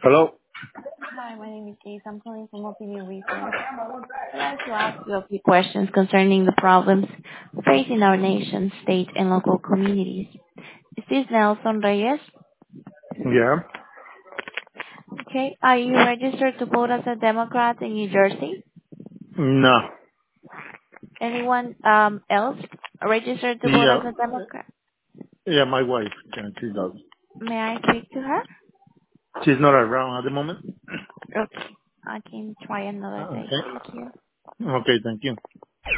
Hello? Hi, my name is Case. I'm calling from Opinion Research. I'd like to ask you a few questions concerning the problems facing our nation, state, and local communities. Is this Nelson Reyes? Yeah. Okay. Are you registered to vote as a Democrat in New Jersey? No. Anyone else registered to vote as Yeah. a Democrat? Yeah, my wife. Yeah, she does. May I speak to her? She's not around at the moment. Okay. I can try another day. Okay. Thank you. Okay, thank you.